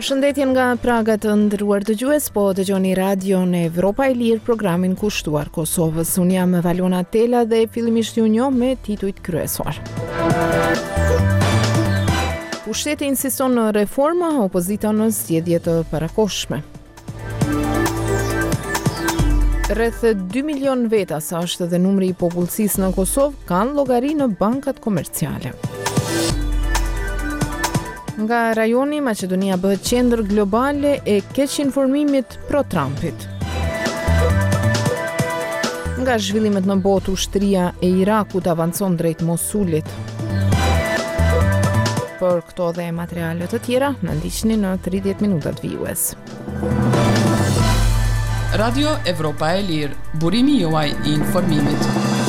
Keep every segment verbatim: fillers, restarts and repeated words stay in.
Përshëndetje nga Praga të nderuar dëgjues, po dëgjoni radion Evropa e Lirë, programin kushtuar Kosovës. Unë jam Valona Tela dhe fillimisht ju njoh me titujt kryesor. Pushteti insiston në reforma, opozita në zgjedhje të parakohshme. Rreth dy milion veta, sa është dhe numri i popullsisë në Kosovë, kanë llogari në bankat komerciale. Nga rajoni, Maqedonia bëhet qendër globale e keq informimit pro-Trumpit. Nga zhvillimet në botë, ushtria e Irakut avancon drejt Mosulit. Për këto dhe materiale të tjera, na ndiqni në tridhjetë minutat vijues. Radio Evropa e Lirë, burimi juaj i informimit.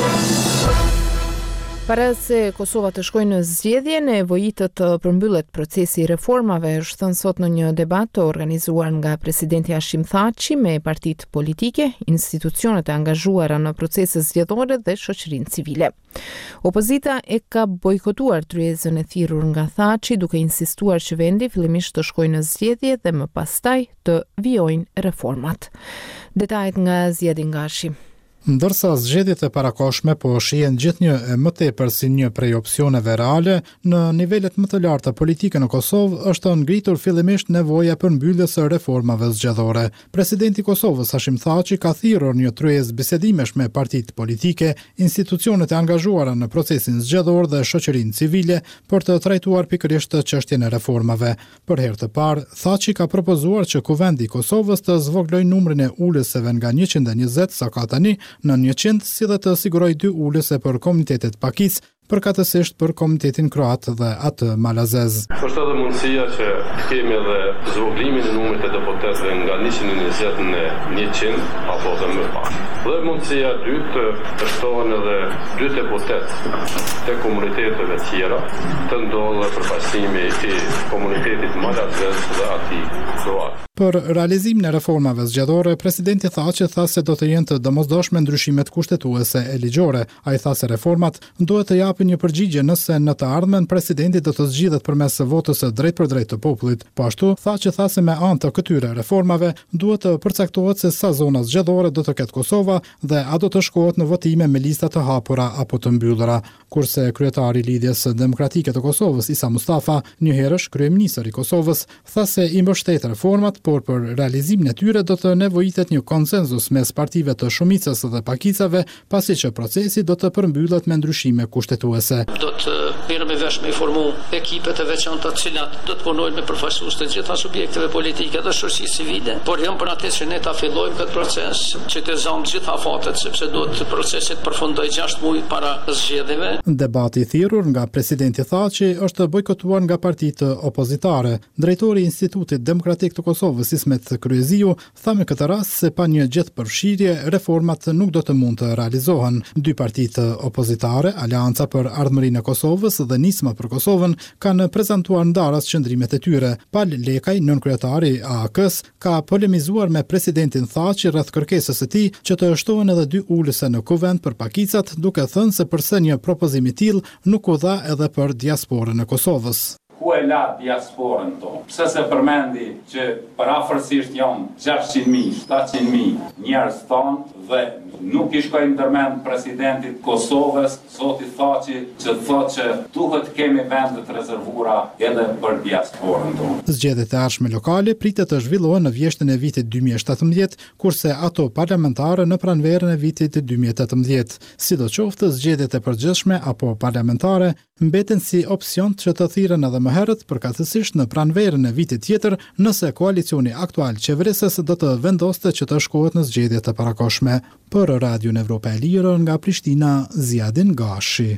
Para se Kosova të shkojë në zgjedhje, nevojitet të përmbyllet procesi i reformave, është thënë sot në një debat të organizuar nga presidenti Hashim Thaçi me partitë politike, institucionet e angazhuara në procese zgjedhore dhe shoqërinë civile. Opozita e ka bojkotuar tryezën e thirrur nga Thaçi, duke insistuar që vendi fillimisht të shkojë në zgjedhje dhe më pastaj të vijojnë reformat. Detajet nga Ziadin Gashi. Ndërsa zgjedhjet e parakohshme po shihen gjithnjë e më tepër si një prej opsioneve reale, në nivelet më të larta politike në Kosovë është ngritur fillimisht nevoja për mbylljes së reformave zgjedhore. Presidenti i Kosovës Hashim Thaçi ka thirrur një tryezë bisedimesh me partitë politike, institucionet e angazhuara në procesin zgjedhor dhe shoqërinë civile për të trajtuar pikërisht të çështjen e reformave. Për herë të parë, Thaçi ka propozuar që Kuvendi i Kosovës të zvoglojë numrin e ulësve nga njëqind e njëzet sa ka tani në njëqind, si dhe të siguroj dy ulëse për komunitetet pakis, përkatësisht për komunitetin kroat dhe atë malazez. Është edhe mundësia që kemi edhe zvoglimin e numrit të deputetëve nga njëqind e njëzet në njëqind apo dhe më pak. Dhe mundësia dytë të shtohen edhe dy deputetë të komuniteteve tjera të ndodhe përfaqësimi i komunitetit malazez dhe atij kroat. Për realizimin e reformave zgjedhore, presidenti Thaçi tha se do të jenë të domosdoshme ndryshimet kushtetuese e ligjore. Ai tha se reformat duhet të japin një përgjigje nëse në të ardhmen presidenti do të zgjidhet përmes votës së drejt për drejt të popullit. Po ashtu, Thaçi tha se me anë të këtyre reformave duhet të përcaktohet se sa zona zgjedhore do të ketë Kosova dhe a do të shkohet në votime me lista të hapura apo të mbyllura. Kurse kryetari i Lidhjes Demokratike të Kosovës Isa Mustafa, një herësh kryeministër i Kosovës, tha se i mbështet reformat, por për realizimin e tyre do të nevojitet një konsenzus mes partive të shumicës dhe pakicave, pasi që procesi do të përmbyllet me ndryshime kushtetuese. Do të merrem me vesh me informu ekipet e veçanta të cilat do të punojnë me përfaqësues të gjitha subjekteve politike dhe shoqërisë civile, por jam për atë që ne ta fillojmë këtë proces, që të zëm gjitha fatet, sepse duhet procesi të përfundojë gjashtë muaj para zgjedhjeve. Debati i thirrur nga presidenti Thaçi është bojkotuar nga partitë opozitare. Drejtori i Institutit Demokratik të Kosovës Ismet Kryeziu tha me këtë rast se pa një gjithë përfshirje, reformat nuk do të mund të realizohen. Dy partitë opozitare, Aleanca për Ardhmërinë e Kosovës dhe Nisma për Kosovën, kanë prezantuar ndaras qëndrimet e tyre. Pal Lekaj, nënkryetari A A K-s, ka polemizuar me presidentin Thaçi rreth kërkesës së tij që të shtohen edhe dy ulëse në kuvend për pakicat, duke thënë se përse një propozim i tillë nuk u dha edhe për diasporën e Kosovës. Ku e la diasporën tonë? Pse se përmendi që parafërsisht janë gjashtëqind mijë, shtatëqind mijë njerëz tonë dhe nuk i shkojnë ndërmend presidentit Kosovës, zoti Thaçi, që thotë që duhet kemi vende të rezervuara edhe për diasporën tonë. Zgjedhjet e ardhshme lokale pritet të zhvillohen në vjeshtën e vitit dy mijë e shtatëmbëdhjetë, kurse ato parlamentare në pranverën e vitit dy mijë e tetëmbëdhjetë. Sidoqoftë, zgjedhjet e përgjithshme apo parlamentare mbeten si opsion që të thirren edhe më herët, përkatësisht në pranverën e vitit tjetër, nëse koalicioni aktual qeverisës do të vendoste që të shkohet në zgjedhje të parakohshme. Për Radion Evropa e Lirë nga Prishtina, Ziadin Gashi.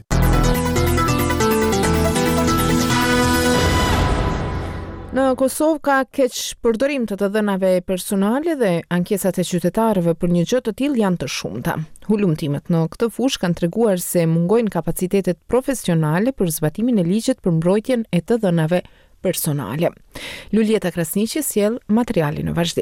Në Kosovë ka keq përdorim të të dhënave personale dhe ankesat e qytetarëve për një gjë të tillë janë të shumta. Hulumtimet në këtë fushë kanë treguar se mungojnë kapacitetet profesionale për zbatimin e ligjit për mbrojtjen e të dhënave personale. Luljeta Krasniqi sjell materialin në vazhdim.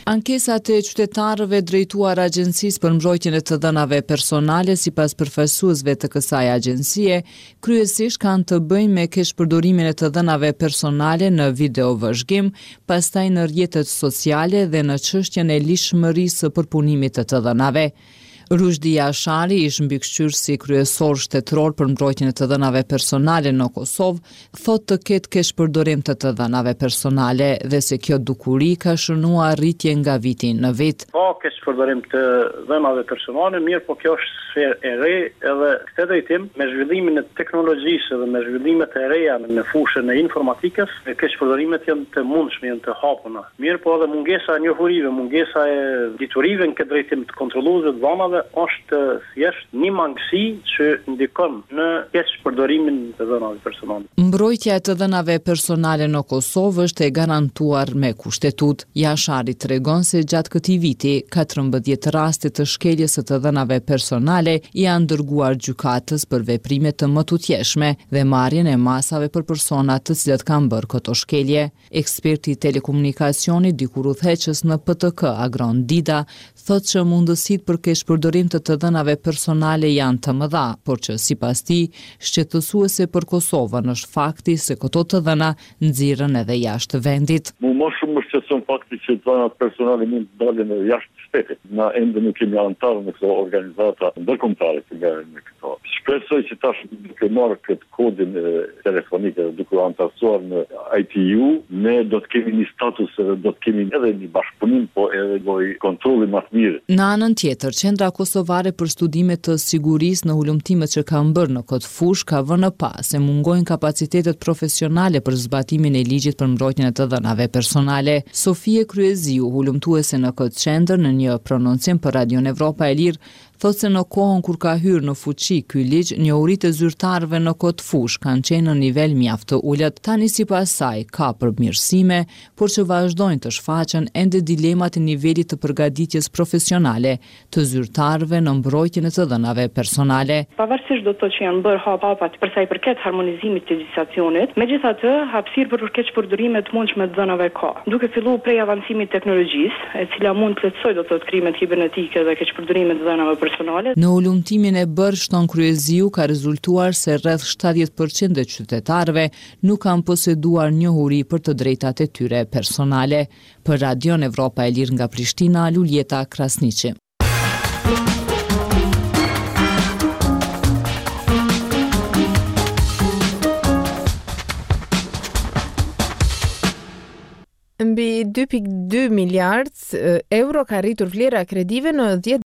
Ankesat e qytetarëve drejtuar Agjencisë për mbrojtjen e të dhënave personale sipas përfaqësuesve të kësaj agjencie, kryesisht kanë të bëjnë me keqpërdorimin e të dhënave personale në videovëzhgim, pastaj në rrjetet sociale dhe në çështjen e lishmërisë së përpunimit të të dhënave. Rushdi Jashari, ish mbikëqyrësi kryesor shtetëror për mbrojtjen e të dhënave personale në Kosovë, thotë të ketë keqpërdorim të të dhënave personale dhe se kjo dukuri ka shënuar rritje nga viti në vit. Ka keqpërdorim të dhënave personale, mirë, po kjo është sferë e re edhe këtë drejtim me zhvillimin e teknologjisë dhe me zhvillimet e reja në fushën e informatikës, keqpërdorimet janë të mundshme, janë të hapuna. Mirë, po edhe mungesa e njohurive, mungesa e diturive në këtë drejtim të kontrolluesve të dhënave është thjesht një mangësi që ndikon në keqpërdorimin të dhënave personale. Mbrojtja e të dhënave personale në Kosovë është e garantuar me kushtetut. Jashari tregon se gjatë këtij viti, katërmbëdhjetë raste të shkeljes së të dhënave personale janë dërguar gjykatës për veprime të mëtutjeshme dhe marrjen e masave për persona të cilët kanë bërë këto shkelje. Eksperti i telekomunikacionit dikur udhëheqës në P T K Agron Dida thotë që mundësitë për keqpërdorim të të dhënave personale janë të mëdha, por që sipas tij, shqetësuese për Kosovën është fakti se këto të dhëna nxirren edhe jashtë vendit. Mu më shumë më shqetëson fakti që të dhënat personale mund të dalin jashtë shtetit. Na ende nuk kemi anëtarë në këto organizata ndërkombëtare që merren me këto. Shpresoj që tash duke marrë këtë kodin e telefonike dhe duke anëtarësuar në I T U, ne do të kemi një status edhe do të kemi edhe një bashkëpunim, po edhe lloj kontrolli më të mirë. Në anën tjetër, Qendra Kosovare për Studime të Sigurisë në ulëmtimet që kanë bërë në këtë fushë ka vënë pas se mungojnë kapacitetet profesionale për zbatimin e ligjit për mbrojtjen e të dhënave personale. Sofie Kryeziu, ulëmtuese në këtë qendër, në një prononcim për Radion Evropa e Lirë, thotë se në kohën kur ka hyrë në fuqi ky ligj, njohuritë e zyrtarëve në këtë fushë kanë qenë në nivel mjaft të ulët. Tani sipas saj ka përmirësime, por që vazhdojnë të shfaqen ende dilemat e nivelit të përgatitjes profesionale të zyrtarëve në mbrojtjen e të dhënave personale. Pavarësisht do të thotë që janë bërë hap hapat për sa i përket harmonizimit të legjislacionit, megjithatë hapësirë për keqpërdorime të mundshme të dhënave ka. Duke filluar prej avancimit të teknologjisë, e cila mund të plotësojë do të thotë krimet kibernetike dhe keqpërdorimet të dhënave personale. Në ulëmtimin e bërë shton Kryeziu ka rezultuar se rreth shtatëdhjetë përqind e qytetarëve nuk kanë poseduar njohuri për të drejtat e tyre personale. Për Radion Evropa e Lirë nga Prishtina, Luljeta Krasniqi. Mbi dy pikë dy miliardë euro ka rritur vlera kredive në dhjetë